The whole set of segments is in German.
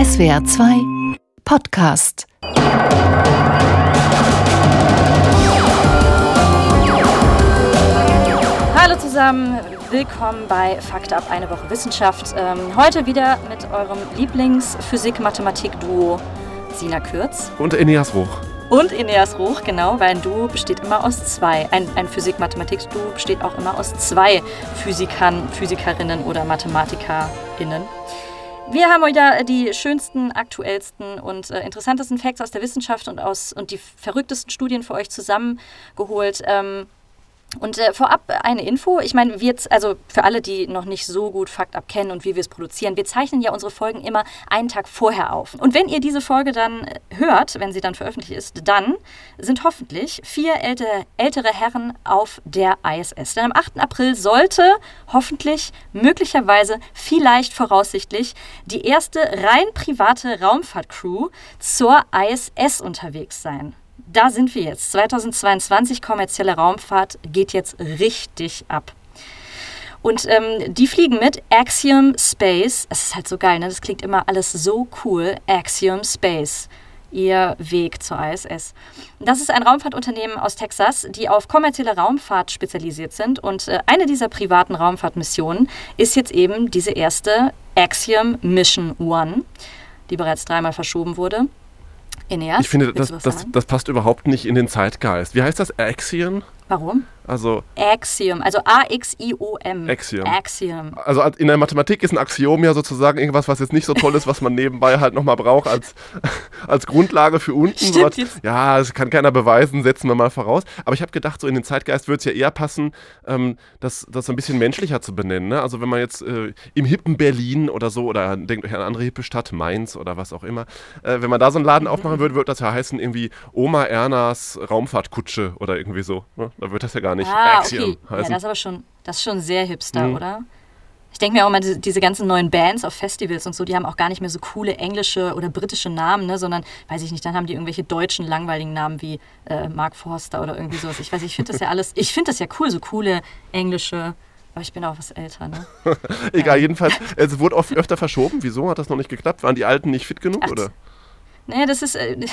SWR 2 Podcast. Hallo zusammen, willkommen bei Fakt ab, eine Woche Wissenschaft. Heute wieder mit eurem Lieblings-Physik-Mathematik-Duo Sina Kürz. Und Eneas Ruch. Und Eneas Ruch, genau, weil ein Duo besteht immer aus zwei. Ein Physik-Mathematik-Duo besteht auch immer aus zwei Physikern, Physikerinnen oder MathematikerInnen. Wir haben heute die schönsten, aktuellsten und interessantesten Facts aus der Wissenschaft und die verrücktesten Studien für euch zusammengeholt. Und vorab eine Info, ich meine, also für alle, die noch nicht so gut Fakt ab kennen und wie wir es produzieren, wir zeichnen ja unsere Folgen immer einen Tag vorher auf. Und wenn ihr diese Folge dann hört, wenn sie dann veröffentlicht ist, dann sind hoffentlich 4 ältere Herren auf der ISS. Denn am 8. April sollte hoffentlich, möglicherweise, vielleicht voraussichtlich die erste rein private Raumfahrtcrew zur ISS unterwegs sein. Da sind wir jetzt. 2022, kommerzielle Raumfahrt geht jetzt richtig ab. Und die fliegen mit Axiom Space. Es ist halt so geil, ne? Das klingt immer alles so cool. Axiom Space. Ihr Weg zur ISS. Das ist ein Raumfahrtunternehmen aus Texas, die auf kommerzielle Raumfahrt spezialisiert sind. Und eine dieser privaten Raumfahrtmissionen ist jetzt eben diese erste Axiom Mission 1, die bereits 3-mal verschoben wurde. Eneas, ich finde, das passt überhaupt nicht in den Zeitgeist. Wie heißt das? Axiom? Warum? Also Axiom, also A-X-I-O-M. Axiom. Also in der Mathematik ist ein Axiom ja sozusagen irgendwas, was jetzt nicht so toll ist, was man nebenbei halt nochmal braucht als Grundlage für unten. Stimmt, ja, das kann keiner beweisen, setzen wir mal voraus. Aber ich habe gedacht, so in den Zeitgeist würde es ja eher passen, das so ein bisschen menschlicher zu benennen. Ne? Also wenn man jetzt im hippen Berlin oder so, oder denkt euch an eine andere hippe Stadt, Mainz oder was auch immer, wenn man da so einen Laden aufmachen würde das ja heißen irgendwie Oma Ernas Raumfahrtkutsche oder irgendwie so. Ne? Da wird das ja gar nicht Axiom heißen. Ja, das ist schon sehr hipster, oder? Ich denke mir auch immer, diese ganzen neuen Bands auf Festivals und so, die haben auch gar nicht mehr so coole englische oder britische Namen, ne, sondern, weiß ich nicht, dann haben die irgendwelche deutschen, langweiligen Namen wie Mark Forster oder irgendwie sowas. Ich finde das ja alles, ich finde das ja cool, so coole englische, aber ich bin auch was älter, ne? Egal, jedenfalls, es wurde öfter verschoben. Wieso hat das noch nicht geklappt? Waren die Alten nicht fit genug, oder? Nee, es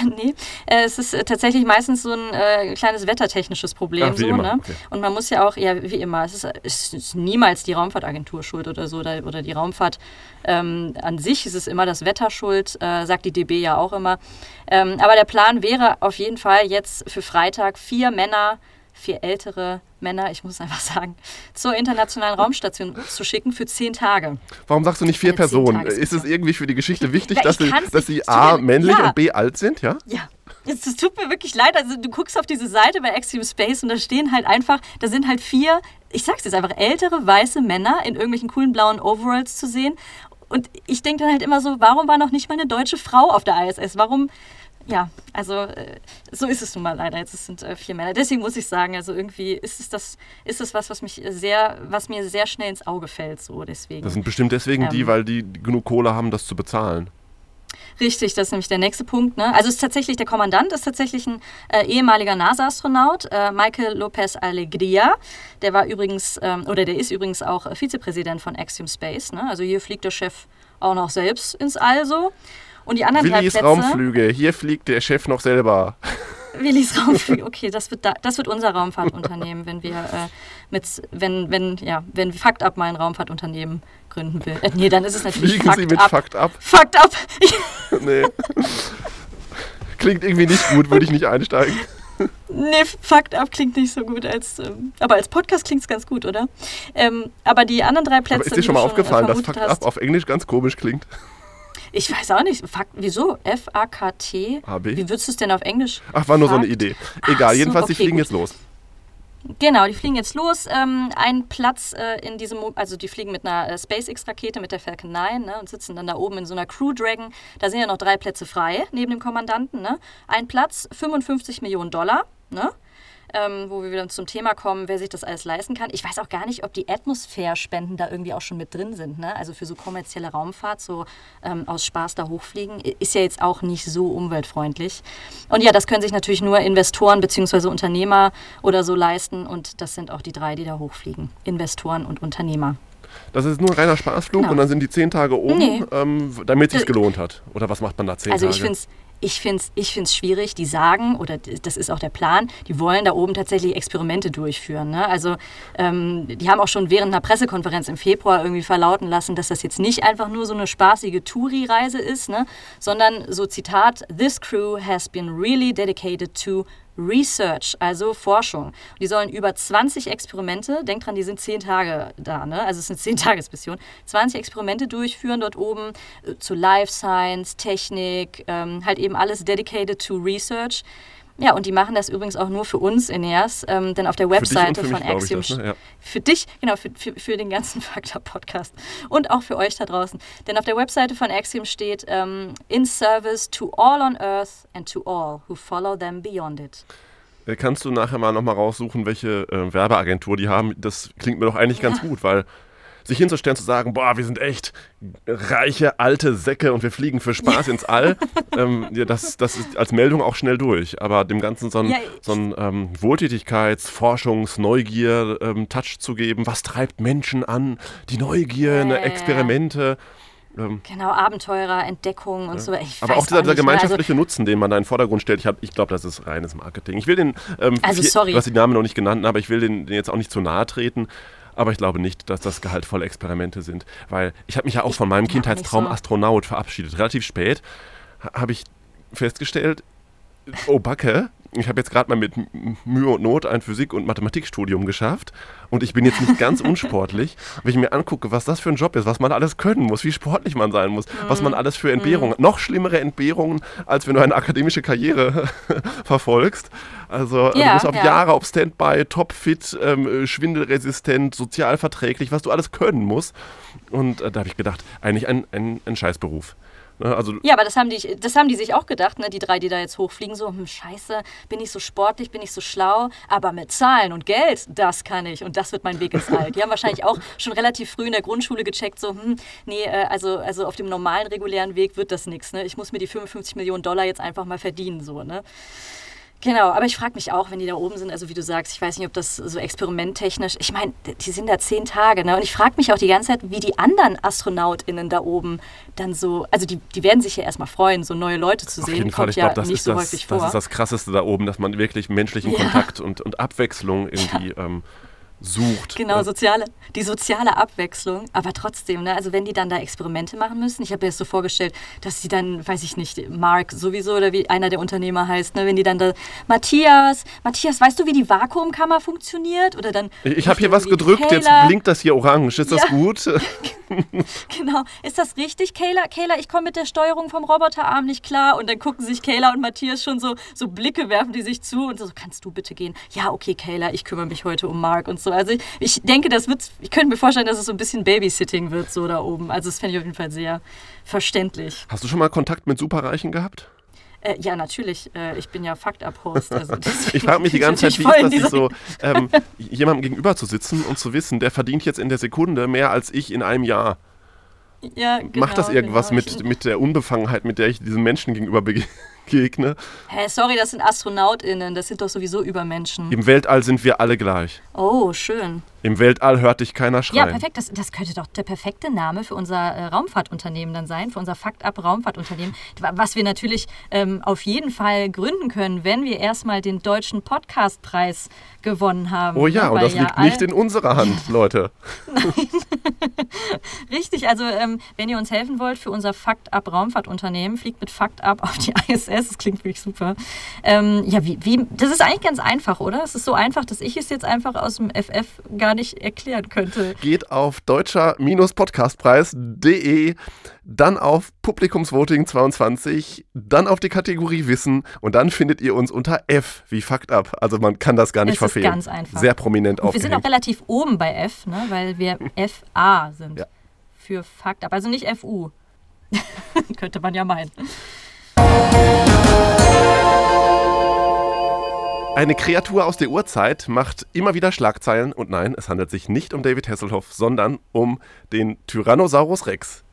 ist tatsächlich meistens so ein kleines wettertechnisches Problem. Wie immer. Ne? Okay. Und man muss ja auch, ja, wie immer, es ist niemals die Raumfahrtagentur schuld oder so, oder die Raumfahrt an sich ist es immer das Wetter schuld, sagt die DB ja auch immer. Aber der Plan wäre auf jeden Fall jetzt für Freitag 4 ältere Männer, ich muss einfach sagen, zur internationalen Raumstation zu schicken für 10 Tage. Warum sagst du nicht 4 Personen? Ist es irgendwie für die Geschichte wichtig, dass sie A, männlich und B, alt sind? Ja. Es tut mir wirklich leid, also du guckst auf diese Seite bei Axiom Space und da sind halt 4, ich sag's jetzt einfach, ältere weiße Männer in irgendwelchen coolen blauen Overalls zu sehen. Und ich denke dann halt immer so, warum war noch nicht mal eine deutsche Frau auf der ISS? Warum? Ja, also so ist es nun mal leider. Jetzt sind 4 Männer. Deswegen muss ich sagen, also irgendwie ist es was mir sehr schnell ins Auge fällt. So deswegen. Das sind bestimmt deswegen weil die genug Kohle haben, das zu bezahlen. Richtig, das ist nämlich der nächste Punkt. Ne? Also der Kommandant ist tatsächlich ein ehemaliger NASA-Astronaut, Michael Lopez Alegria. Der ist übrigens auch Vizepräsident von Axiom Space. Ne? Also hier fliegt der Chef auch noch selbst ins All so. Und die anderen Willis 3 Plätze, Raumflüge, hier fliegt der Chef noch selber. Willis Raumflüge, okay, das wird unser Raumfahrtunternehmen, wenn Fakt ab mal ein Raumfahrtunternehmen gründen will. Nee, dann ist es natürlich Fliegen Sie mit Fakt ab? Fakt ab! Nee. Klingt irgendwie nicht gut, würde ich nicht einsteigen. Nee, Fakt ab klingt nicht so gut, aber als Podcast klingt es ganz gut, oder? Aber die anderen 3 Plätze, aber ist dir schon mal aufgefallen, dass Fakt ab auf Englisch ganz komisch klingt? Ich weiß auch nicht. Wieso? F-A-K-T? A-B? Wie würdest du es denn auf Englisch? Ach, war nur so eine Idee. Egal, jedenfalls, die fliegen jetzt los. Genau, die fliegen jetzt los. Ein Platz also die fliegen mit einer SpaceX-Rakete, mit der Falcon 9, ne, und sitzen dann da oben in so einer Crew Dragon. Da sind ja noch 3 Plätze frei, neben dem Kommandanten. Ne? Ein Platz, $55 Millionen, ne? Wo wir wieder zum Thema kommen, wer sich das alles leisten kann. Ich weiß auch gar nicht, ob die Atmosphärespenden da irgendwie auch schon mit drin sind. Ne? Also für so kommerzielle Raumfahrt, so aus Spaß da hochfliegen, ist ja jetzt auch nicht so umweltfreundlich. Und ja, das können sich natürlich nur Investoren bzw. Unternehmer oder so leisten. Und das sind auch die 3, die da hochfliegen. Investoren und Unternehmer. Das ist nur ein reiner Spaßflug und dann sind die 10 Tage oben, damit es sich gelohnt hat. Oder was macht man da 10 Tage? Also ich find's schwierig. Die sagen, oder das ist auch der Plan, die wollen da oben tatsächlich Experimente durchführen. Ne? Also die haben auch schon während einer Pressekonferenz im Februar irgendwie verlauten lassen, dass das jetzt nicht einfach nur so eine spaßige Touri-Reise ist, ne? Sondern so Zitat, "This crew has been really dedicated to Research", also Forschung. Die sollen über 20 Experimente, denkt dran, die sind 10 Tage da, ne? Also es ist eine 10-Tages-Mission, 20 Experimente durchführen dort oben zu Life Science, Technik, halt eben alles dedicated to Research. Ja, und die machen das übrigens auch nur für uns, Eneas, denn auf der Webseite von Axiom, für dich, genau, für den ganzen FACT-Up-Podcast und auch für euch da draußen, denn auf der Webseite von Axiom steht "In service to all on earth and to all who follow them beyond it." Kannst du nachher mal nochmal raussuchen, welche Werbeagentur die haben? Das klingt mir doch eigentlich ganz gut, weil sich hinzustellen, zu sagen, boah, wir sind echt reiche, alte Säcke und wir fliegen für Spaß ins All, das ist als Meldung auch schnell durch. Aber dem Ganzen so einen Wohltätigkeits-, Forschungs-, Neugier-Touch zu geben, was treibt Menschen an, die Neugier, Experimente. Genau, Abenteurer, Entdeckung und so. Aber auch dieser gemeinschaftliche Nutzen, den man da in den Vordergrund stellt, ich glaube, das ist reines Marketing. Ich will den, du hast die Namen noch nicht genannt, aber ich will den jetzt auch nicht zu nahe treten. Aber ich glaube nicht, dass das gehaltvolle Experimente sind. Weil ich habe mich ja auch von meinem Kindheitstraum Astronaut verabschiedet. Relativ spät habe ich festgestellt, oh Backe, ich habe jetzt gerade mal mit Mühe und Not ein Physik- und Mathematikstudium geschafft und ich bin jetzt nicht ganz unsportlich. Wenn ich mir angucke, was das für ein Job ist, was man alles können muss, wie sportlich man sein muss, was man alles für Entbehrungen, noch schlimmere Entbehrungen, als wenn du eine akademische Karriere verfolgst. Also du bist auf Jahre auf Standby, topfit, schwindelresistent, sozial verträglich, was du alles können musst. Und da habe ich gedacht, eigentlich ein Scheißberuf. Also, ja, aber das haben die sich auch gedacht, ne? Die 3, die da jetzt hochfliegen, so, scheiße, bin ich so sportlich, bin ich so schlau, aber mit Zahlen und Geld, das kann ich und das wird mein Weg ins All. Die haben wahrscheinlich auch schon relativ früh in der Grundschule gecheckt, so, also auf dem normalen, regulären Weg wird das nichts, ne? Ich muss mir die $55 Millionen jetzt einfach mal verdienen, so, ne? Genau, aber ich frage mich auch, wenn die da oben sind, also wie du sagst, ich weiß nicht, ob das so experimenttechnisch, ich meine, die sind da 10 Tage, ne? Und ich frage mich auch die ganze Zeit, wie die anderen AstronautInnen da oben dann so, also die werden sich ja erstmal freuen, so neue Leute zu sehen. Auf jeden Fall, ich glaube, das ist das Krasseste da oben, dass man wirklich menschlichen Kontakt und Abwechslung irgendwie sucht. Genau, die soziale Abwechslung, aber trotzdem, ne, also wenn die dann da Experimente machen müssen, ich habe mir das so vorgestellt, dass die dann, weiß ich nicht, Mark sowieso oder wie einer der Unternehmer heißt, ne, wenn die dann da, Matthias, weißt du, wie die Vakuumkammer funktioniert? Oder dann ich habe hier was gedrückt, Kayla, jetzt blinkt das hier orange, ist das gut? Genau, ist das richtig, Kayla, ich komme mit der Steuerung vom Roboterarm nicht klar und dann gucken sich Kayla und Matthias schon so Blicke, werfen die sich zu und so, kannst du bitte gehen? Ja, okay, Kayla, ich kümmere mich heute um Mark und so. Also ich denke, ich könnte mir vorstellen, dass es so ein bisschen Babysitting wird, so da oben. Also das fände ich auf jeden Fall sehr verständlich. Hast du schon mal Kontakt mit Superreichen gehabt? Ja, natürlich. Ich bin ja Fakt-Up-Host. Also ich frage mich die ganze Zeit, wie ist das so, jemandem gegenüber zu sitzen und zu wissen, der verdient jetzt in der Sekunde mehr als ich in einem Jahr. Ja, genau, macht das irgendwas mit der Unbefangenheit, mit der ich diesen Menschen gegenüber begegne? Sorry, das sind AstronautInnen, das sind doch sowieso Übermenschen. Im Weltall sind wir alle gleich. Oh, schön. Im Weltall hört dich keiner schreien. Ja, perfekt. Das könnte doch der perfekte Name für unser Raumfahrtunternehmen dann sein, für unser Fakt-Up-Raumfahrtunternehmen, was wir natürlich auf jeden Fall gründen können, wenn wir erstmal den Deutschen Podcastpreis gewonnen haben. Oh ja, und das liegt nicht in unserer Hand, Leute. Nein. Richtig, also wenn ihr uns helfen wollt für unser Fakt-Up-Raumfahrtunternehmen, fliegt mit Fakt-Up auf die ISS, das klingt wirklich super. Das ist eigentlich ganz einfach, oder? Es ist so einfach, dass ich es jetzt einfach aus dem FF gar nicht erklären könnte. Geht auf deutscher-podcastpreis.de, dann auf Publikumsvoting 22, dann auf die Kategorie Wissen und dann findet ihr uns unter F wie Fakt Up. Also man kann das gar nicht verfehlen. Das ist ganz einfach. Sehr prominent aufgehängt. Wir sind auch relativ oben bei F, ne, weil wir FA sind. Ja. Für Fakt Up, also nicht FU. Könnte man ja meinen. Eine Kreatur aus der Urzeit macht immer wieder Schlagzeilen und nein, es handelt sich nicht um David Hasselhoff, sondern um den Tyrannosaurus Rex.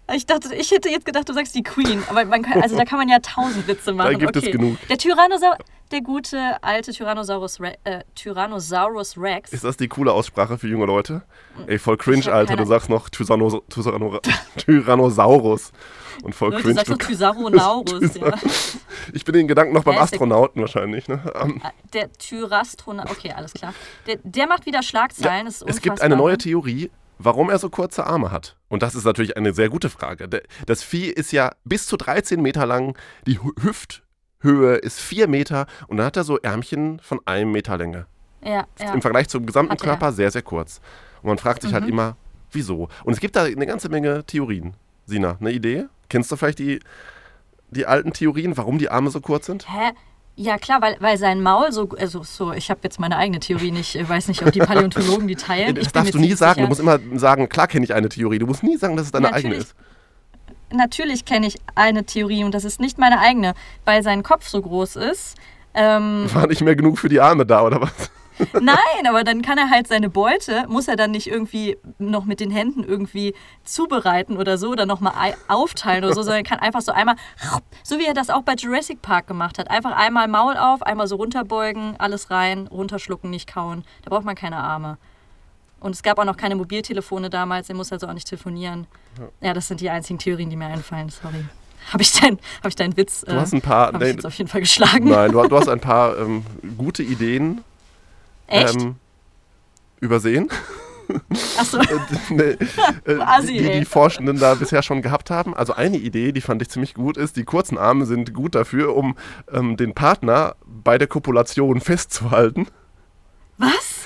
Ich hätte jetzt gedacht, du sagst die Queen. Aber da kann man ja 1000 Witze machen. Da gibt es genug. Der gute alte Tyrannosaurus Rex. Ist das die coole Aussprache für junge Leute? Ey, voll cringe, Alter. Du sagst noch Tyrannosaurus. Und voll cringe. Du sagst noch Tyrannosaurus, ja. Ich bin in den Gedanken noch beim Astronauten wahrscheinlich. Ne? Der Tyrastronaut, okay, alles klar. Der macht wieder Schlagzeilen, das ist unfassbar. Es gibt eine neue Theorie, warum er so kurze Arme hat. Und das ist natürlich eine sehr gute Frage. Das Vieh ist ja bis zu 13 Meter lang, die Hüfthöhe ist 4 Meter und dann hat er so Ärmchen von 1 Meter Länge. Ja. Im Vergleich zum gesamten Körper sehr, sehr kurz. Und man fragt sich halt immer, wieso? Und es gibt da eine ganze Menge Theorien. Sina, eine Idee? Kennst du vielleicht die alten Theorien, warum die Arme so kurz sind? Hä? Ja klar, weil sein Maul ich habe jetzt meine eigene Theorie nicht, ich weiß nicht, ob die Paläontologen die teilen. Das darfst du nie sagen, du musst immer sagen, klar kenne ich eine Theorie, du musst nie sagen, dass es deine eigene ist. Natürlich kenne ich eine Theorie und das ist nicht meine eigene, weil sein Kopf so groß ist. War nicht mehr genug für die Arme da, oder was? Nein, aber dann kann er halt seine Beute, muss er dann nicht irgendwie noch mit den Händen irgendwie zubereiten oder so oder nochmal aufteilen oder so, sondern kann einfach so einmal, so wie er das auch bei Jurassic Park gemacht hat, einfach einmal Maul auf, einmal so runterbeugen, alles rein, runterschlucken, nicht kauen. Da braucht man keine Arme. Und es gab auch noch keine Mobiltelefone damals, er muss also auch nicht telefonieren. Ja, das sind die einzigen Theorien, die mir einfallen, sorry. Habe ich deinen Witz du hast ein paar, ich jetzt auf jeden Fall geschlagen? Nein, du hast ein paar gute Ideen. Echt? Übersehen. Achso. Die Forschenden da bisher schon gehabt haben. Also eine Idee, die fand ich ziemlich gut, ist, die kurzen Arme sind gut dafür, um den Partner bei der Kopulation festzuhalten. Was?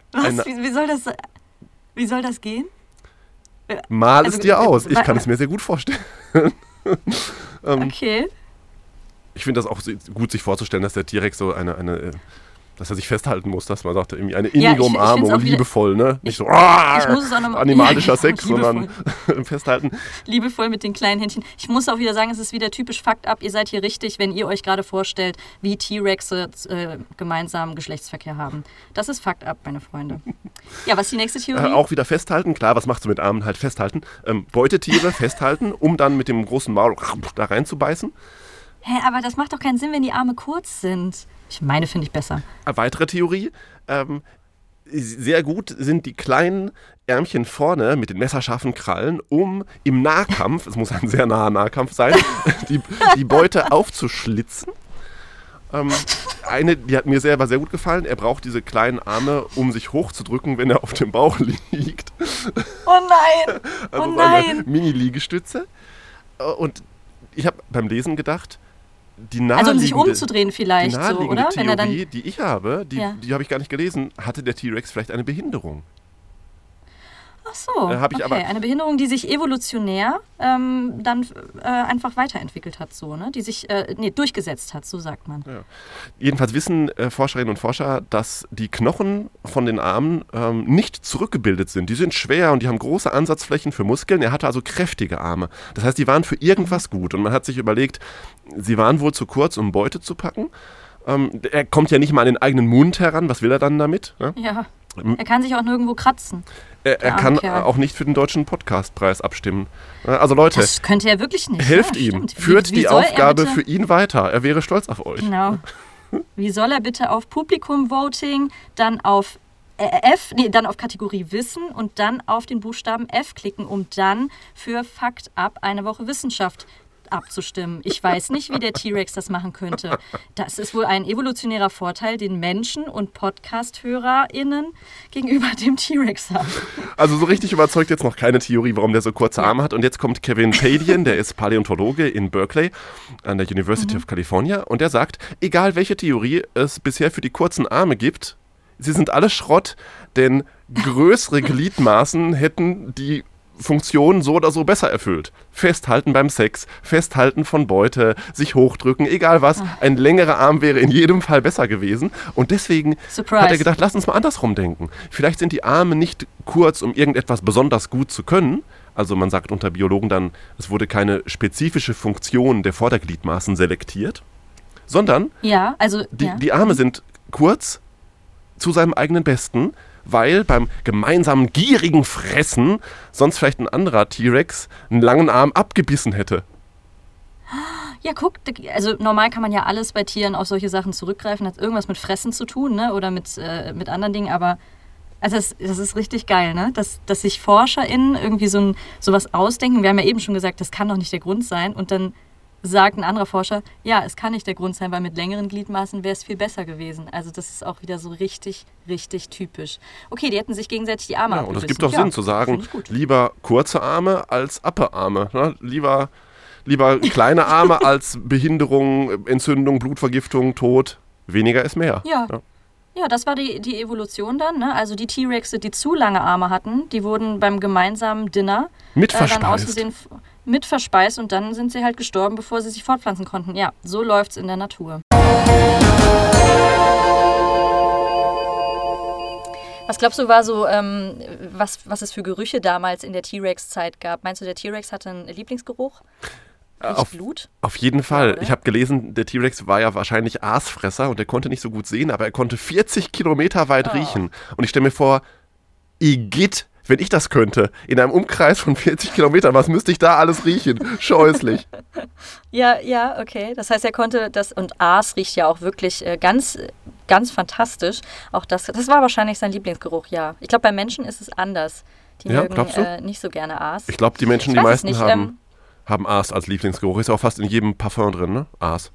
Wie soll das gehen? Mal es dir aus. Ich kann es mir sehr gut vorstellen. Okay. Ich finde das auch gut, sich vorzustellen, dass der T-Rex so dass er sich festhalten muss, dass man sagt, irgendwie eine innige Umarmung, liebevoll, ne? Nicht so animalischer Sex, sondern festhalten. Liebevoll mit den kleinen Händchen. Ich muss auch wieder sagen, es ist wieder typisch Fakt ab, ihr seid hier richtig, wenn ihr euch gerade vorstellt, wie T-Rexe gemeinsam Geschlechtsverkehr haben. Das ist Fakt ab, meine Freunde. Ja, was ist die nächste Theorie? Auch wieder festhalten, klar, was machst du mit Armen? Halt festhalten. Beutetiere festhalten, um dann mit dem großen Maul da reinzubeißen. Hä, aber das macht doch keinen Sinn, wenn die Arme kurz sind. Finde ich besser. Eine weitere Theorie, sehr gut sind die kleinen Ärmchen vorne mit den messerscharfen Krallen, um im Nahkampf, es muss ein sehr naher Nahkampf sein, die Beute aufzuschlitzen. Eine, die hat mir selber sehr gut gefallen, er braucht diese kleinen Arme, um sich hochzudrücken, wenn er auf dem Bauch liegt. Oh nein! Also so eine Mini-Liegestütze. Und ich habe beim Lesen gedacht, also um sich umzudrehen vielleicht, die so, oder? Theorie, wenn er dann, die ich habe, die habe ich gar nicht gelesen, hatte der T-Rex vielleicht eine Behinderung. Ach so, okay. Eine Behinderung, die sich evolutionär dann einfach weiterentwickelt hat, so, ne? Die sich durchgesetzt hat, so sagt man. Ja. Jedenfalls wissen Forscherinnen und Forscher, dass die Knochen von den Armen nicht zurückgebildet sind. Die sind schwer und die haben große Ansatzflächen für Muskeln. Er hatte also kräftige Arme. Das heißt, die waren für irgendwas gut. Und man hat sich überlegt, sie waren wohl zu kurz, um Beute zu packen. Er kommt ja nicht mal an den eigenen Mund heran. Was will er dann damit? Ne? Ja. Er kann sich auch nirgendwo kratzen. Er kann auch nicht für den Deutschen Podcastpreis abstimmen. Also Leute, das könnte er wirklich nicht. Helft ihm, führt die Aufgabe für ihn weiter. Er wäre stolz auf euch. Genau. Wie soll er bitte auf Publikum-Voting, dann auf dann auf Kategorie Wissen und dann auf den Buchstaben F klicken, um dann für Fakt ab eine Woche Wissenschaft abzustimmen. Ich weiß nicht, wie der T-Rex das machen könnte. Das ist wohl ein evolutionärer Vorteil, den Menschen und Podcast-HörerInnen gegenüber dem T-Rex haben. Also so richtig überzeugt jetzt noch keine Theorie, warum der so kurze Arme hat. Und jetzt kommt Kevin Padian, der ist Paläontologe in Berkeley an der University of California. Und der sagt, egal welche Theorie es bisher für die kurzen Arme gibt, sie sind alle Schrott, denn größere Gliedmaßen hätten die Funktionen so oder so besser erfüllt. Festhalten beim Sex, Festhalten von Beute, sich hochdrücken, egal was. Ein längerer Arm wäre in jedem Fall besser gewesen. Und deswegen hat er gedacht, lass uns mal andersrum denken. Vielleicht sind die Arme nicht kurz, um irgendetwas besonders gut zu können. Also man sagt unter Biologen dann, es wurde keine spezifische Funktion der Vordergliedmaßen selektiert, sondern die Arme sind kurz zu seinem eigenen Besten, weil beim gemeinsamen gierigen Fressen sonst vielleicht ein anderer T-Rex einen langen Arm abgebissen hätte. Ja, guck, also normal kann man ja alles bei Tieren auf solche Sachen zurückgreifen, hat irgendwas mit Fressen zu tun, ne? Oder mit anderen Dingen, aber also das ist richtig geil, ne? Dass sich ForscherInnen irgendwie sowas ausdenken. Wir haben ja eben schon gesagt, das kann doch nicht der Grund sein. Und dann sagt ein anderer Forscher, ja, es kann nicht der Grund sein, weil mit längeren Gliedmaßen wäre es viel besser gewesen. Also das ist auch wieder so richtig, richtig typisch. Okay, die hätten sich gegenseitig die Arme abgebissen. Und es gibt doch Sinn zu sagen, lieber kurze Arme als Appe-Arme. Ne? Lieber kleine Arme als Behinderung, Entzündung, Blutvergiftung, Tod. Weniger ist mehr. Ja, das war die Evolution dann. Ne? Also die T-Rexe, die zu lange Arme hatten, die wurden beim gemeinsamen Dinner mit verspeist. dann aus Versehen mit verspeist und dann sind sie halt gestorben, bevor sie sich fortpflanzen konnten. Ja, so läuft's in der Natur. Was glaubst du, war so, was es für Gerüche damals in der T-Rex-Zeit gab? Meinst du, der T-Rex hatte einen Lieblingsgeruch? Blut? Auf jeden Fall. Ja, ich habe gelesen, der T-Rex war ja wahrscheinlich Aasfresser und der konnte nicht so gut sehen, aber er konnte 40 Kilometer weit riechen. Und ich stelle mir vor, Igitt, wenn ich das könnte, in einem Umkreis von 40 Kilometern, was müsste ich da alles riechen? Scheußlich. Ja, okay. Das heißt, er konnte das, und Aas riecht ja auch wirklich ganz, ganz fantastisch. Auch das war wahrscheinlich sein Lieblingsgeruch, ja. Ich glaube, bei Menschen ist es anders. Die mögen nicht so gerne Aas. Ich glaube, die Menschen, die meisten haben Aas als Lieblingsgeruch. Ist auch fast in jedem Parfum drin, ne? Aas.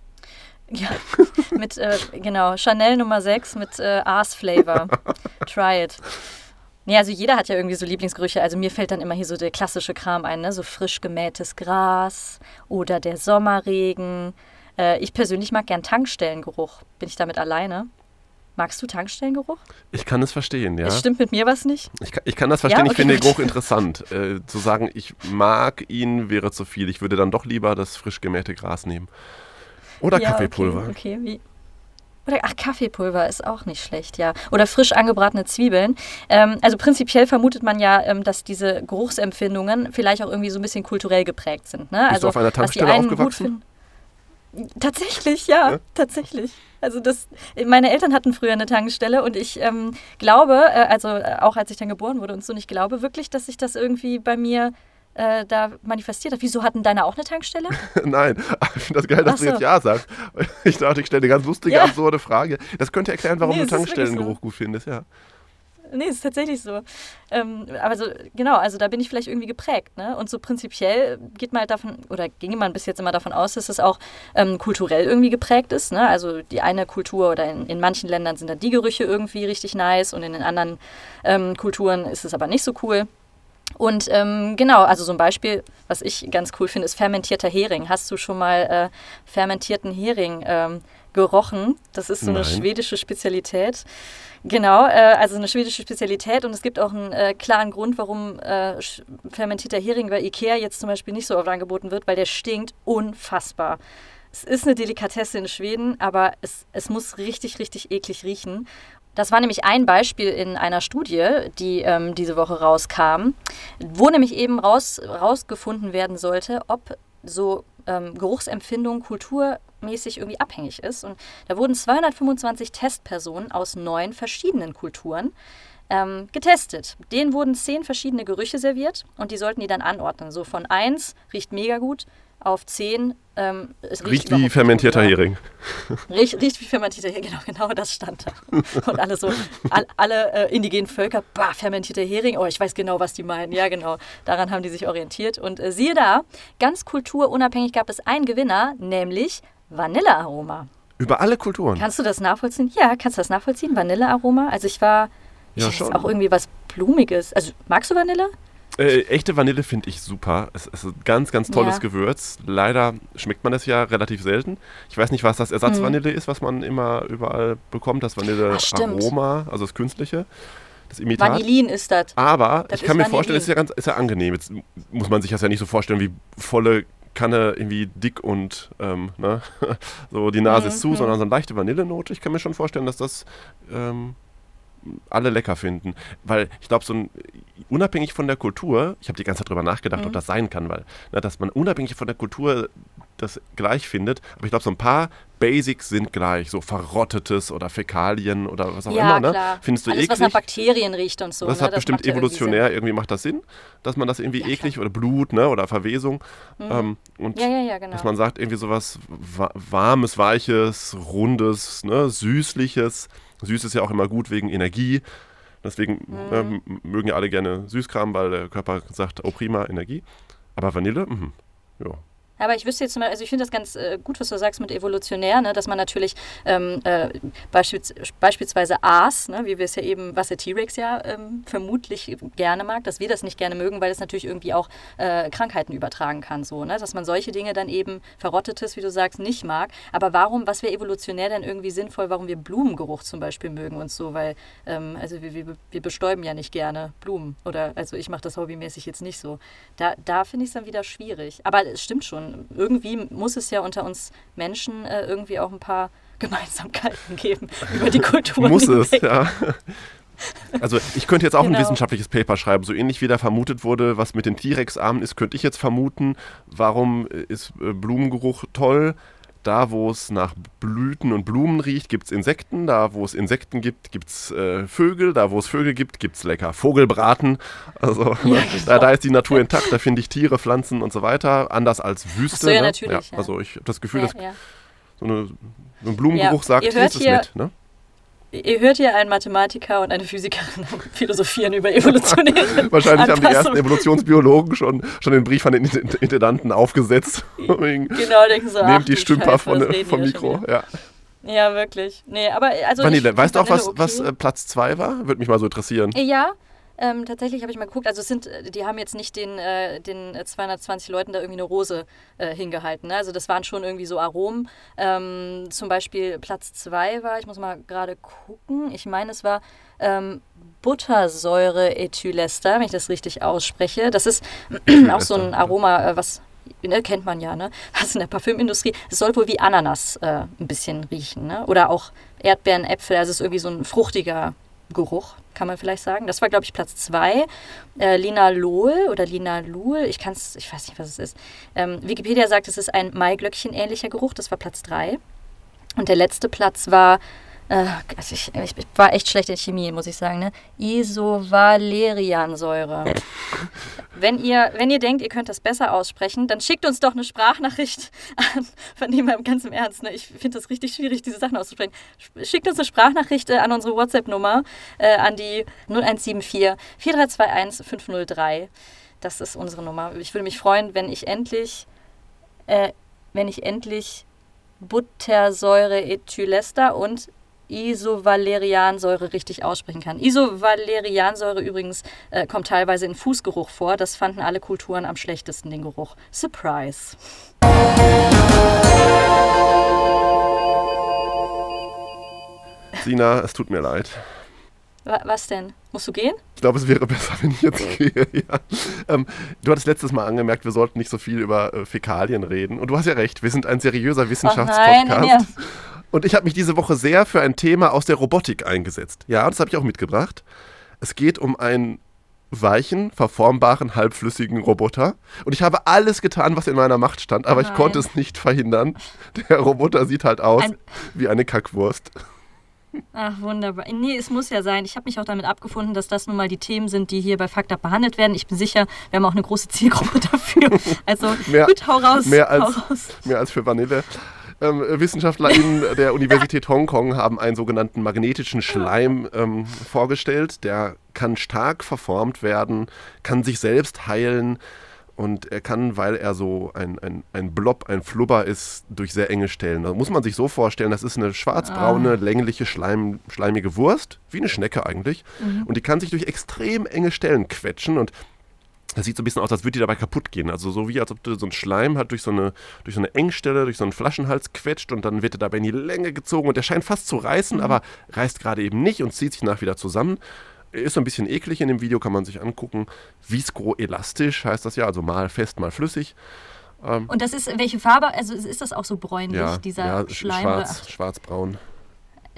Ja, mit, Chanel Nummer 6 mit Aas-Flavor. Try it. Nee, also jeder hat ja irgendwie so Lieblingsgerüche. Also mir fällt dann immer hier so der klassische Kram ein, ne? So frisch gemähtes Gras oder der Sommerregen. Ich persönlich mag gern Tankstellengeruch. Bin ich damit alleine? Magst du Tankstellengeruch? Ich kann es verstehen, ja. Es stimmt mit mir was nicht? Ich kann das verstehen, ja? Okay, ich finde den Geruch interessant. Zu sagen, ich mag ihn, wäre zu viel. Ich würde dann doch lieber das frisch gemähte Gras nehmen. Oder Kaffeepulver. Okay, wie? Oder Kaffeepulver ist auch nicht schlecht, ja. Oder frisch angebratene Zwiebeln. Also prinzipiell vermutet man ja, dass diese Geruchsempfindungen vielleicht auch irgendwie so ein bisschen kulturell geprägt sind. Ne? Bist du auf einer Tankstelle aufgewachsen? Tatsächlich, ja, tatsächlich. Also meine Eltern hatten früher eine Tankstelle und ich glaube, auch als ich dann geboren wurde und so, und ich glaube wirklich, dass sich das irgendwie bei mir da manifestiert hat. Wieso hatten deine auch eine Tankstelle? Nein, ich finde das geil, dass du jetzt Ja sagst. Ich dachte, ich stelle eine ganz lustige, absurde Frage. Das könnte erklären, warum du Tankstellengeruch gut findest, ja. Nee, es ist tatsächlich so. Aber so, genau, also da bin ich vielleicht irgendwie geprägt, ne? Und so prinzipiell ging man bis jetzt immer davon aus, dass es auch kulturell irgendwie geprägt ist, ne? Also die eine Kultur oder in manchen Ländern sind dann die Gerüche irgendwie richtig nice und in den anderen Kulturen ist es aber nicht so cool. Und also so ein Beispiel, was ich ganz cool finde, ist fermentierter Hering. Hast du schon mal fermentierten Hering gerochen? Das ist so eine schwedische Spezialität. Genau, also eine schwedische Spezialität, und es gibt auch einen klaren Grund, warum fermentierter Hering bei Ikea jetzt zum Beispiel nicht so oft angeboten wird, weil der stinkt unfassbar. Es ist eine Delikatesse in Schweden, aber es muss richtig, richtig eklig riechen. Das war nämlich ein Beispiel in einer Studie, die diese Woche rauskam, wo nämlich eben rausgefunden werden sollte, ob so Geruchsempfindung kulturmäßig irgendwie abhängig ist. Und da wurden 225 Testpersonen aus 9 verschiedenen Kulturen getestet. Denen wurden 10 verschiedene Gerüche serviert und die sollten die dann anordnen. So von 1 riecht mega gut auf 10 es riecht wie fermentierter Hering. Riecht wie fermentierter Hering, genau das stand da. Und alle indigenen Völker, fermentierter Hering, ich weiß genau, was die meinen. Ja, genau, daran haben die sich orientiert. Und siehe da, ganz kulturunabhängig gab es einen Gewinner, nämlich Vanillearoma. Über alle Kulturen? Kannst du das nachvollziehen? Ja, kannst du das nachvollziehen? Vanillearoma? Also ich ist auch irgendwie was Blumiges. Also magst du Vanille? Echte Vanille finde ich super. Es ist ein ganz, ganz tolles Gewürz. Leider schmeckt man es ja relativ selten. Ich weiß nicht, was das Ersatzvanille ist, was man immer überall bekommt. Das Vanille-Aroma, also das Künstliche, das Imitat. Vanillin ist das. Aber ich kann mir vorstellen, es ist ja angenehm. Jetzt muss man sich das ja nicht so vorstellen, wie volle Kanne irgendwie dick und so die Nase ist zu, sondern so eine leichte Vanillenote. Ich kann mir schon vorstellen, dass das alle lecker finden. Weil ich glaube, unabhängig von der Kultur, ich habe die ganze Zeit drüber nachgedacht, ob das sein kann, weil dass man unabhängig von der Kultur das gleich findet, aber ich glaube, so ein paar Basics sind gleich, so Verrottetes oder Fäkalien oder was auch immer, ne? Klar. Findest du alles, eklig? was nach Bakterien riecht und so. Das ne? hat bestimmt macht ja evolutionär, irgendwie macht das Sinn, dass man das irgendwie eklig oder Blut, ne, oder Verwesung und genau. dass man sagt, irgendwie sowas Warmes, Weiches, Rundes, ne, Süßliches. Süß ist ja auch immer gut wegen Energie. Deswegen mögen ja alle gerne Süßkram, weil der Körper sagt, oh prima, Energie. Aber Vanille, ja. Aber ich wüsste jetzt mal, also ich finde das ganz gut, was du sagst mit evolutionär, ne, dass man natürlich beispielsweise Aas, ne, wie wir es ja eben, was der T-Rex ja vermutlich gerne mag, dass wir das nicht gerne mögen, weil es natürlich irgendwie auch Krankheiten übertragen kann, so, ne, dass man solche Dinge dann eben Verrottetes, wie du sagst, nicht mag. Aber was wäre evolutionär denn irgendwie sinnvoll, warum wir Blumengeruch zum Beispiel mögen und so, weil also wir bestäuben ja nicht gerne Blumen oder, also ich mache das hobbymäßig jetzt nicht so. Da finde ich es dann wieder schwierig. Aber es stimmt schon. Irgendwie muss es ja unter uns Menschen irgendwie auch ein paar Gemeinsamkeiten geben über die Kultur. Muss es, ja. Also ich könnte jetzt auch ein wissenschaftliches Paper schreiben, so ähnlich wie da vermutet wurde, was mit den T-Rex-Armen ist, könnte ich jetzt vermuten, warum ist Blumengeruch toll. Da, wo es nach Blüten und Blumen riecht, gibt es Insekten. Da, wo es Insekten gibt, gibt es Vögel. Da, wo es Vögel gibt, gibt es lecker Vogelbraten. Also da ist die Natur intakt. Da finde ich Tiere, Pflanzen und so weiter. Anders als Wüste. Ach so, ja, natürlich. Ja, also ich habe das Gefühl, dass so ein Ja, Blumengeruch sagt, hier ist es nett. Ne? Ihr hört hier einen Mathematiker und eine Physikerin philosophieren über evolutionäre Wahrscheinlich haben die ersten Anpassung. Evolutionsbiologen schon den Brief an den Intendanten aufgesetzt. Genau, denken so, Nehmt die Stümper vom vom Mikro. Ja, wirklich. Nee, aber also Vanille, weißt du auch, Vanille was Platz 2 war? Würde mich mal so interessieren. Ja, tatsächlich habe ich mal geguckt. Also die haben jetzt nicht den 220 Leuten da irgendwie eine Rose hingehalten. Ne? Also das waren schon irgendwie so Aromen. Zum Beispiel Platz 2 war, ich muss mal gerade gucken, ich meine es war Buttersäure-Ethylester, wenn ich das richtig ausspreche. Das ist auch so ein Aroma, was... Ne, kennt man ja, ne? Was in der Parfümindustrie. Es soll wohl wie Ananas ein bisschen riechen, ne? Oder auch Erdbeeren, Äpfel. Also es ist irgendwie so ein fruchtiger Geruch, kann man vielleicht sagen. Das war, glaube ich, Platz 2. Linalool, ich weiß nicht, was es ist. Wikipedia sagt, es ist ein Maiglöckchen-ähnlicher Geruch. Das war Platz 3. Und der letzte Platz war, also ich war echt schlecht in Chemie, muss ich sagen, ne? Isovaleriansäure. Wenn ihr denkt, ihr könnt das besser aussprechen, dann schickt uns doch eine Sprachnachricht an, von dem mal ganz im Ernst, ne? Ich finde das richtig schwierig, diese Sachen auszusprechen. Schickt uns eine Sprachnachricht an unsere WhatsApp-Nummer, an die 0174 4321 503. Das ist unsere Nummer. Ich würde mich freuen, wenn ich endlich Buttersäure-Ethylester und Isovaleriansäure richtig aussprechen kann. Isovaleriansäure übrigens kommt teilweise in Fußgeruch vor. Das fanden alle Kulturen am schlechtesten, den Geruch. Surprise. Sina, es tut mir leid. Was denn? Musst du gehen? Ich glaube, es wäre besser, wenn ich jetzt gehe. Ja. Du hattest letztes Mal angemerkt, wir sollten nicht so viel über Fäkalien reden. Und du hast ja recht, wir sind ein seriöser Wissenschaftspodcast. Nein. Und ich habe mich diese Woche sehr für ein Thema aus der Robotik eingesetzt. Ja, das habe ich auch mitgebracht. Es geht um einen weichen, verformbaren, halbflüssigen Roboter. Und ich habe alles getan, was in meiner Macht stand, aber ich konnte es nicht verhindern. Der Roboter sieht halt aus wie eine Kackwurst. Ach, wunderbar. Nee, es muss ja sein. Ich habe mich auch damit abgefunden, dass das nun mal die Themen sind, die hier bei Fucked Up behandelt werden. Ich bin sicher, wir haben auch eine große Zielgruppe dafür. Also gut, hau raus. Mehr als für Vanille. WissenschaftlerInnen der Universität Hongkong haben einen sogenannten magnetischen Schleim vorgestellt. Der kann stark verformt werden, kann sich selbst heilen und er kann, weil er so ein Blob, ein Flubber ist, durch sehr enge Stellen. Da muss man sich so vorstellen, das ist eine schwarzbraune, längliche, schleimige Wurst, wie eine Schnecke eigentlich. Und die kann sich durch extrem enge Stellen quetschen und das sieht so ein bisschen aus, als würde die dabei kaputt gehen. Also so wie, als ob du so ein Schleim hat durch so eine Engstelle, durch so einen Flaschenhals quetscht und dann wird er dabei in die Länge gezogen und der scheint fast zu reißen, aber reißt gerade eben nicht und zieht sich nach wieder zusammen. Ist so ein bisschen eklig in dem Video, kann man sich angucken. Viskoelastisch heißt das ja, also mal fest, mal flüssig. Und das ist, welche Farbe, also ist das auch so bräunlich, dieser Schleim? Schwarzbraun.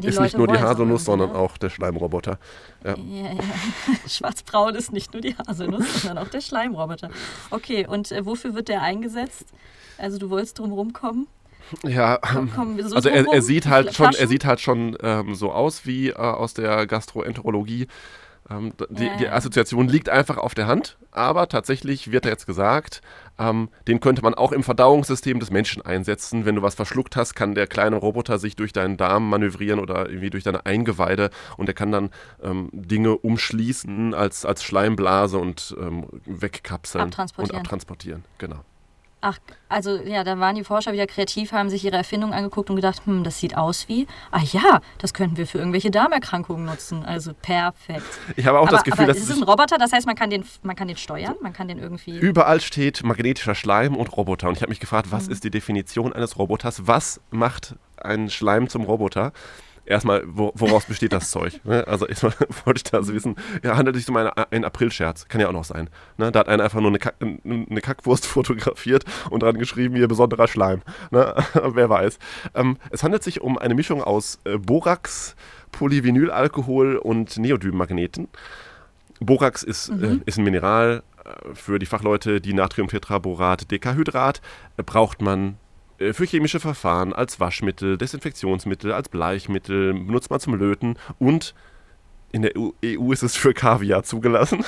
ist nicht nur die Haselnuss, sondern auch der Schleimroboter. Ja. Schwarzbraun ist nicht nur die Haselnuss, sondern auch der Schleimroboter. Okay, und wofür wird der eingesetzt? Also du wolltest drum rumkommen? Ja, also er sieht halt schon so aus wie aus der Gastroenterologie. Die Assoziation liegt einfach auf der Hand, aber tatsächlich wird jetzt gesagt, den könnte man auch im Verdauungssystem des Menschen einsetzen. Wenn du was verschluckt hast, kann der kleine Roboter sich durch deinen Darm manövrieren oder irgendwie durch deine Eingeweide und der kann dann Dinge umschließen als Schleimblase und wegkapseln und abtransportieren. Genau. Ach, also ja, da waren die Forscher wieder kreativ, haben sich ihre Erfindung angeguckt und gedacht, das sieht aus wie, das könnten wir für irgendwelche Darmerkrankungen nutzen. Also perfekt. Ich habe auch das Gefühl, dass es ist ein Roboter, das heißt, man kann den steuern, man kann den irgendwie... Überall steht magnetischer Schleim und Roboter und ich habe mich gefragt, was ist die Definition eines Roboters? Was macht ein Schleim zum Roboter? Erstmal, woraus besteht das Zeug? Ne? Also erstmal wollte ich da so wissen, handelt es sich um einen Aprilscherz? Kann ja auch noch sein. Ne? Da hat einer einfach nur eine Kackwurst fotografiert und dran geschrieben, hier besonderer Schleim. Ne? Wer weiß. Es handelt sich um eine Mischung aus Borax, Polyvinylalkohol und Neodym-Magneten. Borax ist ein Mineral. Für die Fachleute, die Natriumtetraborat-Dekahydrat braucht man für chemische Verfahren, als Waschmittel, Desinfektionsmittel, als Bleichmittel, benutzt man zum Löten und in der EU ist es für Kaviar zugelassen.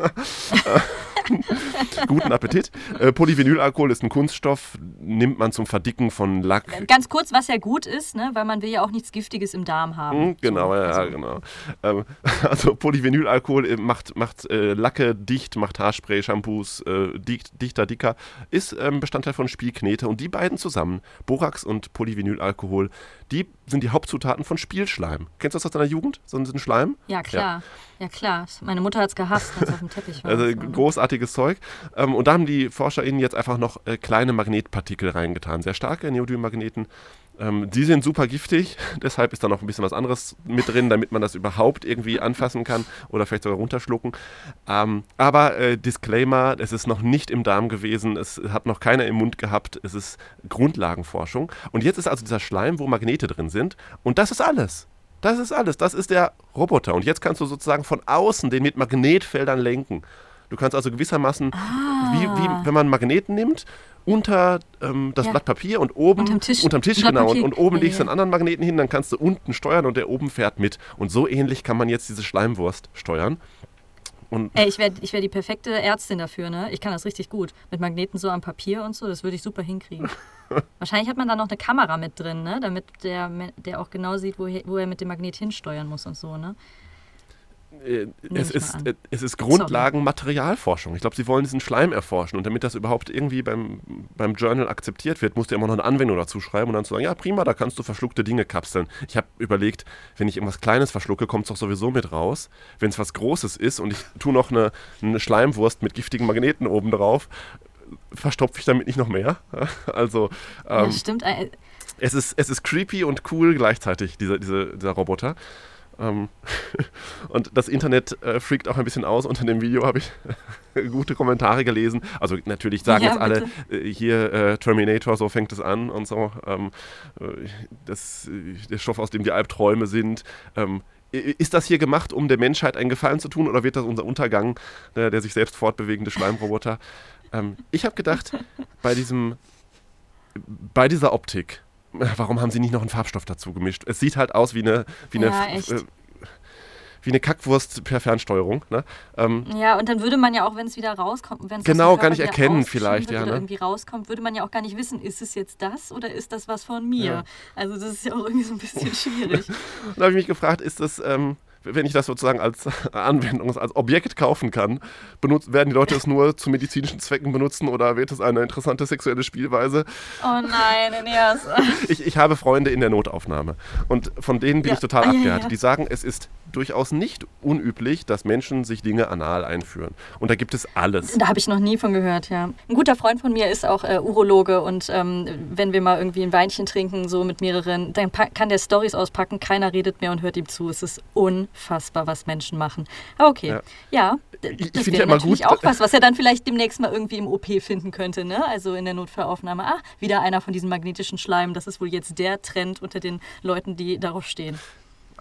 Guten Appetit. Polyvinylalkohol ist ein Kunststoff, nimmt man zum Verdicken von Lack. Ganz kurz, was ja gut ist, ne? Weil man will ja auch nichts Giftiges im Darm haben. Genau, genau. Also Polyvinylalkohol macht Lacke dicht, macht Haarspray, Shampoos dicker, ist Bestandteil von Spielknete und die beiden zusammen, Borax und Polyvinylalkohol, die sind die Hauptzutaten von Spielschleim. Kennst du das aus deiner Jugend? So ein Schleim? Ja, klar. Ja, klar. Meine Mutter hat es gehasst, als es auf dem Teppich war. Also großartiges Zeug. Und da haben die ForscherInnen jetzt einfach noch kleine Magnetpartikel reingetan. Sehr starke Neodym-Magneten. Die sind super giftig, deshalb ist da noch ein bisschen was anderes mit drin, damit man das überhaupt irgendwie anfassen kann oder vielleicht sogar runterschlucken. Aber Disclaimer, es ist noch nicht im Darm gewesen, es hat noch keiner im Mund gehabt, es ist Grundlagenforschung. Und jetzt ist also dieser Schleim, wo Magnete drin sind und das ist alles. Das ist alles, das ist der Roboter. Und jetzt kannst du sozusagen von außen den mit Magnetfeldern lenken. Du kannst also gewissermaßen, wie wenn man Magneten nimmt, unter das Blatt Papier und oben unterm Tisch genau, und oben legst du einen anderen Magneten hin, dann kannst du unten steuern und der oben fährt mit. Und so ähnlich kann man jetzt diese Schleimwurst steuern. Und ich wär die perfekte Ärztin dafür, ne? Ich kann das richtig gut. Mit Magneten so am Papier und so, das würde ich super hinkriegen. Wahrscheinlich hat man da noch eine Kamera mit drin, ne? Damit der auch genau sieht, wo er mit dem Magnet hinsteuern muss und so, ne? Es ist Grundlagenmaterialforschung. Ich glaube, sie wollen diesen Schleim erforschen und damit das überhaupt irgendwie beim Journal akzeptiert wird, musst du immer noch eine Anwendung dazu schreiben und dann zu sagen, ja prima, da kannst du verschluckte Dinge kapseln. Ich habe überlegt, wenn ich irgendwas Kleines verschlucke, kommt es doch sowieso mit raus. Wenn es was Großes ist und ich tue noch eine Schleimwurst mit giftigen Magneten oben drauf, verstopfe ich damit nicht noch mehr. Also das stimmt. Es ist creepy und cool gleichzeitig, dieser Roboter. Und das Internet freakt auch ein bisschen aus. Unter dem Video habe ich gute Kommentare gelesen. Also natürlich sagen jetzt alle, hier Terminator, so fängt es an und so. Der Stoff, aus dem die Albträume sind. Ist das hier gemacht, um der Menschheit einen Gefallen zu tun oder wird das unser Untergang, der sich selbst fortbewegende Schleimroboter? Ich habe gedacht, bei dieser Optik, warum haben sie nicht noch einen Farbstoff dazu gemischt? Es sieht halt aus wie eine Kackwurst per Fernsteuerung. Ne? Ja, und dann würde man ja auch, wenn es wieder rauskommt, gar nicht erkennen vielleicht, oder irgendwie rauskommt, würde man ja auch gar nicht wissen, ist es jetzt das oder ist das was von mir? Ja. Also das ist ja auch irgendwie so ein bisschen schwierig. Da habe ich mich gefragt, ist das, wenn ich das sozusagen als Anwendung, als Objekt kaufen kann, werden die Leute es nur zu medizinischen Zwecken benutzen oder wird es eine interessante sexuelle Spielweise? Oh nein, Eneas. Ich habe Freunde in der Notaufnahme und von denen bin ich total abgehärtet. Die sagen, es ist durchaus nicht unüblich, dass Menschen sich Dinge anal einführen. Und da gibt es alles. Da habe ich noch nie von gehört, ja. Ein guter Freund von mir ist auch Urologe und wenn wir mal irgendwie ein Weinchen trinken, so mit mehreren, dann kann der Storys auspacken, keiner redet mehr und hört ihm zu. Es ist unfassbar, was Menschen machen. Aber okay, ja das wäre natürlich gut, auch was er dann vielleicht demnächst mal irgendwie im OP finden könnte, ne? Also in der Notfallaufnahme. Wieder einer von diesen magnetischen Schleimen. Das ist wohl jetzt der Trend unter den Leuten, die darauf stehen.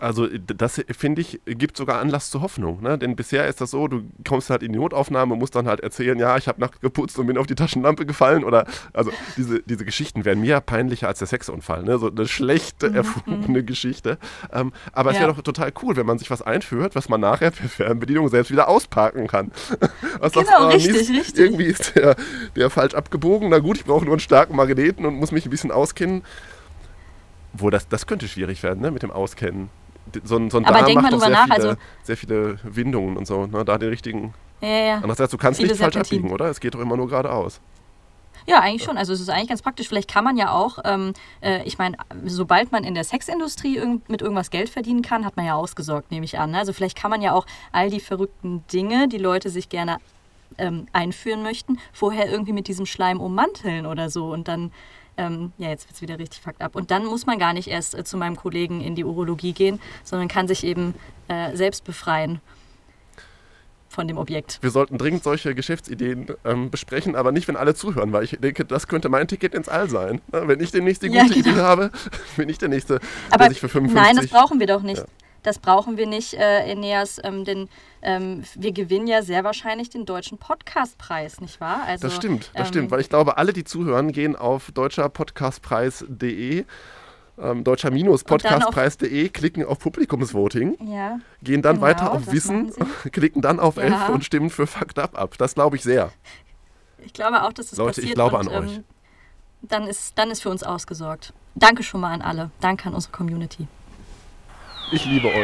Also das, finde ich, gibt sogar Anlass zur Hoffnung. Ne? Denn bisher ist das so, du kommst halt in die Notaufnahme und musst dann halt erzählen, ja, ich habe nachts geputzt und bin auf die Taschenlampe gefallen. Oder also diese Geschichten werden mir peinlicher als der Sexunfall. Ne? So eine schlechte, erfundene Geschichte. Aber es wäre doch total cool, wenn man sich was einführt, was man nachher per Fernbedienung selbst wieder ausparken kann. Was genau, sagst, richtig. Irgendwie ist der falsch abgebogen. Na gut, ich brauche nur einen starken Magneten und muss mich ein bisschen auskennen. Wo das könnte schwierig werden, ne, mit dem Auskennen. So ein Darm macht doch sehr viele Windungen und so, ne, da den richtigen... Ja. Andererseits, du kannst viele nicht falsch Serpentinen. abbiegen, oder? Es geht doch immer nur geradeaus. Ja, eigentlich schon. Also es ist eigentlich ganz praktisch. Vielleicht kann man ja auch, ich meine, sobald man in der Sexindustrie mit irgendwas Geld verdienen kann, hat man ja ausgesorgt, nehme ich an. Also vielleicht kann man ja auch all die verrückten Dinge, die Leute sich gerne einführen möchten, vorher irgendwie mit diesem Schleim ummanteln oder so und dann... jetzt wird es wieder richtig fucked up. Und dann muss man gar nicht erst zu meinem Kollegen in die Urologie gehen, sondern kann sich eben selbst befreien von dem Objekt. Wir sollten dringend solche Geschäftsideen besprechen, aber nicht, wenn alle zuhören, weil ich denke, das könnte mein Ticket ins All sein. Na, wenn ich demnächst die gute Idee habe, bin ich der Nächste, der sich für 55... Nein, das brauchen wir doch nicht. Ja. Das brauchen wir nicht, Eneas, denn wir gewinnen ja sehr wahrscheinlich den Deutschen Podcastpreis, nicht wahr? Also, das stimmt, weil ich glaube, alle, die zuhören, gehen auf deutscherpodcastpreis.de, deutscher-podcastpreis.de, klicken auf Publikumsvoting, gehen dann weiter auf Wissen, klicken dann auf 11 und stimmen für Fucked Up ab. Das glaube ich sehr. Ich glaube auch, dass das Leute, passiert. ich glaube an euch. Dann ist für uns ausgesorgt. Danke schon mal an alle. Danke an unsere Community. Ich liebe euch.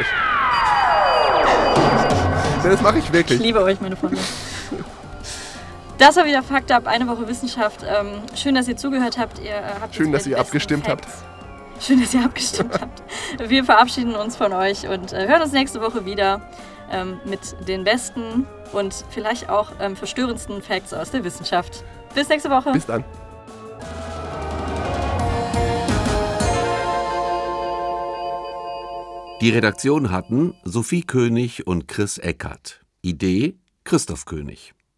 Das mache ich wirklich. Ich liebe euch, meine Freunde. Das war wieder Fucked Up, eine Woche Wissenschaft. Schön, dass ihr zugehört habt. Schön, dass ihr abgestimmt habt. Schön, dass ihr abgestimmt habt. Wir verabschieden uns von euch und hören uns nächste Woche wieder mit den besten und vielleicht auch verstörendsten Facts aus der Wissenschaft. Bis nächste Woche. Bis dann. Die Redaktion hatten Sophie König und Chris Eckert. Idee Christoph König.